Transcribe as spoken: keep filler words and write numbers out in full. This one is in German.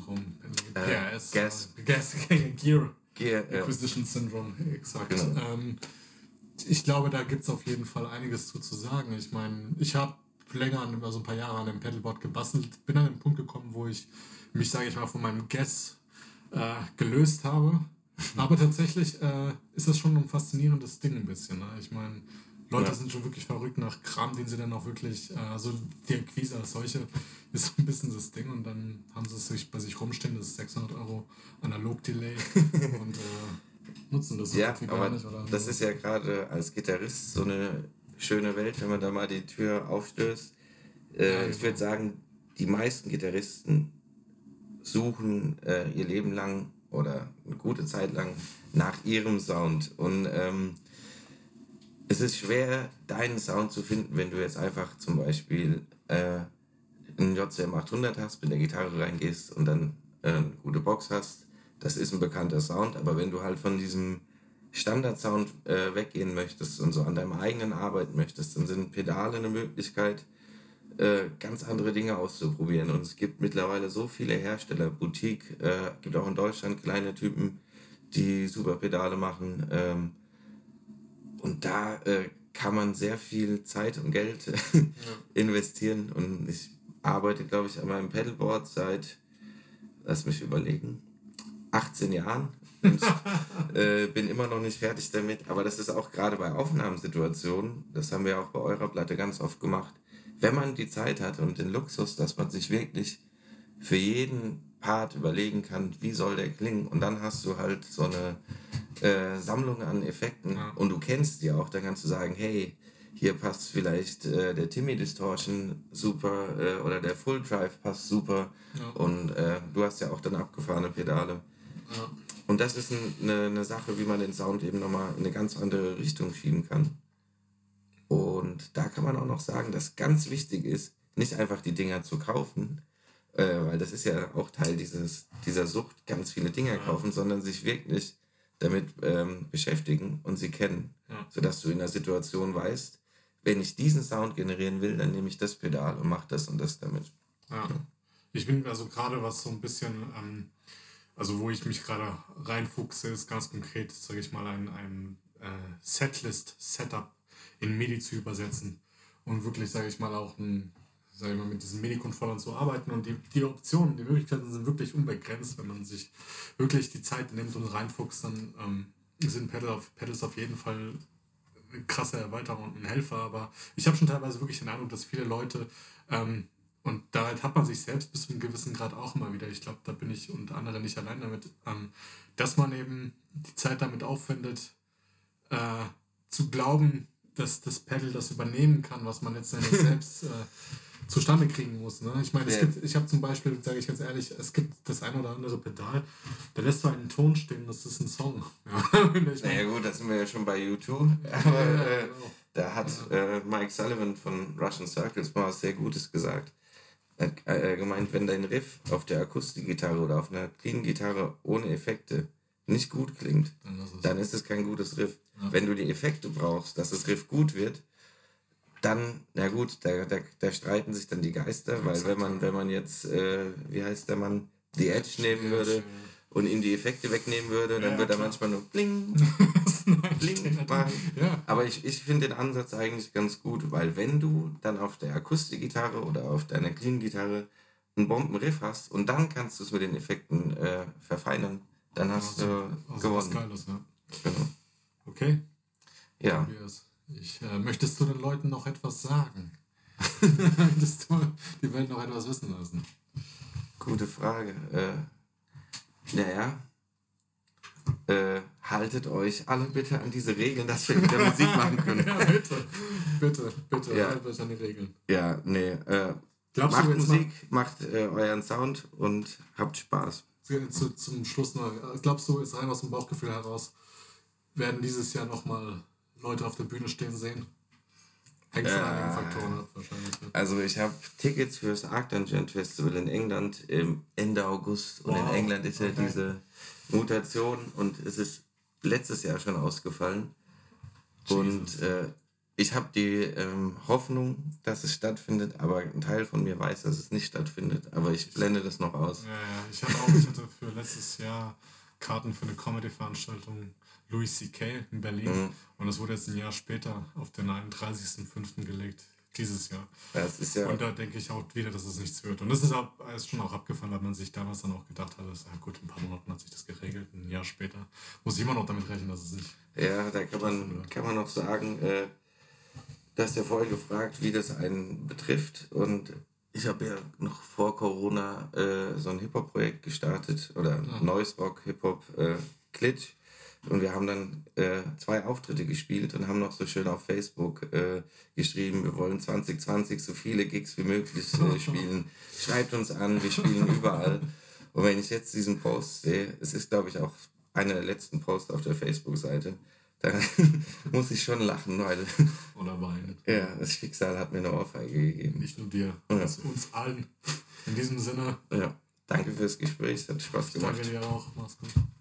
Syndrom. G Äh, A S. Gas. Äh, Gas Gear. Gear, ja. Acquisition Syndrome, exakt. Genau. Ähm, ich glaube, da gibt es auf jeden Fall einiges zu, zu sagen. Ich meine, ich habe länger, an, also ein paar Jahre an dem Pedalboard gebastelt, bin an den Punkt gekommen, wo ich mich, sage ich mal, von meinem Gas äh, gelöst habe. Aber tatsächlich äh, ist das schon ein faszinierendes Ding ein bisschen. Ne? Ich meine, Leute Ja. sind schon wirklich verrückt nach Kram, den sie dann auch wirklich, äh, also die Akquise als solche ist so ein bisschen das Ding und dann haben sie es sich bei sich rumstehen, das ist sechshundert Euro Analog-Delay und äh, nutzen das so Ja, gut wie aber gar nicht. Oder das ist ja gerade als Gitarrist so eine schöne Welt, wenn man da mal die Tür aufstößt. Äh, Ja, ich genau. würde sagen, die meisten Gitarristen suchen äh, ihr Leben lang oder eine gute Zeit lang nach ihrem Sound. Und ähm, es ist schwer, deinen Sound zu finden, wenn du jetzt einfach zum Beispiel äh, einen J C M achthundert hast, mit der Gitarre reingehst und dann äh, eine gute Box hast. Das ist ein bekannter Sound, aber wenn du halt von diesem Standard-Sound äh, weggehen möchtest und so an deinem eigenen arbeiten möchtest, dann sind Pedale eine Möglichkeit, äh, ganz andere Dinge auszuprobieren. Und es gibt mittlerweile so viele Hersteller, Boutique, äh, gibt auch in Deutschland kleine Typen, die super Pedale machen. Ähm, und da äh, kann man sehr viel Zeit und Geld Ja. investieren. Und ich arbeite, glaube ich, an meinem Pedalboard seit, lass mich überlegen, achtzehn Jahren. Und äh, bin immer noch nicht fertig damit. Aber das ist auch gerade bei Aufnahmesituationen, das haben wir auch bei eurer Platte ganz oft gemacht, wenn man die Zeit hat und den Luxus, dass man sich wirklich für jeden Part überlegen kann, wie soll der klingen. Und dann hast du halt so eine äh, Sammlung an Effekten Ja. und du kennst die auch. Dann kannst du sagen, hey, hier passt vielleicht äh, der Timmy Distortion super äh, oder der Full Drive passt super. Ja. Und äh, du hast ja auch dann abgefahrene Pedale. Ja. Und das ist ein, eine, eine Sache, wie man den Sound eben nochmal in eine ganz andere Richtung schieben kann. Und da kann man auch noch sagen, dass ganz wichtig ist, nicht einfach die Dinger zu kaufen, äh, weil das ist ja auch Teil dieses, dieser Sucht, ganz viele Dinger kaufen, sondern sich wirklich damit ähm, beschäftigen und sie kennen. Ja. Sodass du in der Situation weißt, wenn ich diesen Sound generieren will, dann nehme ich das Pedal und mache das und das damit. Ja. Ich bin also gerade was so ein bisschen, ähm, also wo ich mich gerade reinfuchse, ist ganz konkret, sage ich mal, ein, ein äh, Setlist-Setup in MIDI zu übersetzen und wirklich, sage ich mal, auch ein, sag ich mal, mit diesen MIDI-Controllern zu arbeiten und die, die Optionen, die Möglichkeiten sind wirklich unbegrenzt, wenn man sich wirklich die Zeit nimmt und reinfuchst, dann ähm, sind Pedal auf, Pedals auf jeden Fall eine krasse Erweiterung und ein Helfer, aber ich habe schon teilweise wirklich den Eindruck, dass viele Leute ähm, und da hat man sich selbst bis zu einem gewissen Grad auch immer wieder, ich glaube, da bin ich und andere nicht allein damit, ähm, dass man eben die Zeit damit aufwendet, äh, zu glauben, dass das Pedal das übernehmen kann, was man letztendlich selbst äh, zustande kriegen muss. Ne? Ich meine, es Ja. gibt, ich habe zum Beispiel, sage ich ganz ehrlich, es gibt das ein oder andere Pedal, da lässt so einen Ton stehen, das ist ein Song. Ja, ich Naja meine, gut, das sind wir ja schon bei U zwei, aber ja, äh, genau. da hat äh, Mike Sullivan von Russian Circles mal was sehr Gutes gesagt. Er hat äh, gemeint, wenn dein Riff auf der Akustikgitarre oder auf einer Clean-Gitarre ohne Effekte nicht gut klingt, Dann lass es. dann ist es kein gutes Riff. Ja. Wenn du die Effekte brauchst, dass das Riff gut wird, dann, na gut, da, da, da streiten sich dann die Geister, weil Exakt, wenn man, ja. wenn man jetzt, äh, wie heißt der Mann, The Edge nehmen Ja, würde schön. und ihm die Effekte wegnehmen würde, dann Ja, wird er klar. manchmal nur bling, bling machen. Ja. Aber ich, ich finde den Ansatz eigentlich ganz gut, weil wenn du dann auf der Akustikgitarre oder auf deiner Clean-Gitarre einen Bombenriff hast und dann kannst du es mit den Effekten äh, verfeinern, dann hast Also, du also was gewonnen. Geiles, ja. Genau. Okay. Ja, Tobias, ich, äh, möchtest du den Leuten noch etwas sagen? Möchtest du die Welt noch etwas wissen lassen? gute Frage. Äh, naja, äh, haltet euch alle bitte an diese Regeln, dass wir wieder Musik machen können. Ja, bitte, bitte, bitte, Ja. haltet euch an die Regeln. Ja, nee. Äh, Glaubst du macht jetzt Musik, macht äh, euren Sound und habt Spaß. Zu, zu, zum Schluss noch, glaubst du, jetzt rein aus dem Bauchgefühl heraus, werden dieses Jahr nochmal Leute auf der Bühne stehen sehen? Hängt von Äh, einigen Faktoren ab wahrscheinlich. Ne? Also ich habe Tickets für das Arctangent Festival in England im Ende August. Und Wow, in England ist ja okay. diese Mutation und es ist letztes Jahr schon ausgefallen. Und äh, ich habe die ähm, Hoffnung, dass es stattfindet, aber ein Teil von mir weiß, dass es nicht stattfindet. Aber ich blende das noch aus. Ja, ja, ich hatte auch, ich hatte für letztes Jahr Karten für eine Comedy-Veranstaltung Louis C K in Berlin Mhm. und das wurde jetzt ein Jahr später auf den einunddreißigsten fünften gelegt, dieses Jahr. Das ist ja, Und da denke ich auch wieder, dass es nichts wird. Und das ist, ab, ist schon auch abgefahren, weil man sich damals dann auch gedacht hat, dass, ja gut, in ein paar Monaten hat sich das geregelt, ein Jahr später muss ich immer noch damit rechnen, dass es nicht ja, da kann stattfinden man, wird. kann man noch sagen, äh, du hast ja vorhin gefragt, wie das einen betrifft. Und ich habe ja noch vor Corona äh, so ein Hip-Hop-Projekt gestartet oder Ja. Noise Rock, Hip-Hop, äh, Glitch. Und wir haben dann äh, zwei Auftritte gespielt und haben noch so schön auf Facebook äh, geschrieben, wir wollen zwanzig zwanzig so viele Gigs wie möglich äh, spielen. Schreibt uns an, wir spielen überall. Und wenn ich jetzt diesen Post sehe, es ist, glaube ich, auch einer der letzten Posts auf der Facebook-Seite, da muss ich schon lachen, weil Oder weinen. ja, das Schicksal hat mir eine Ohrfeige gegeben. Nicht nur dir, Ja. uns, uns allen. In diesem Sinne, Ja, danke fürs Gespräch, es hat Spaß ich gemacht. danke dir auch. Mach's gut.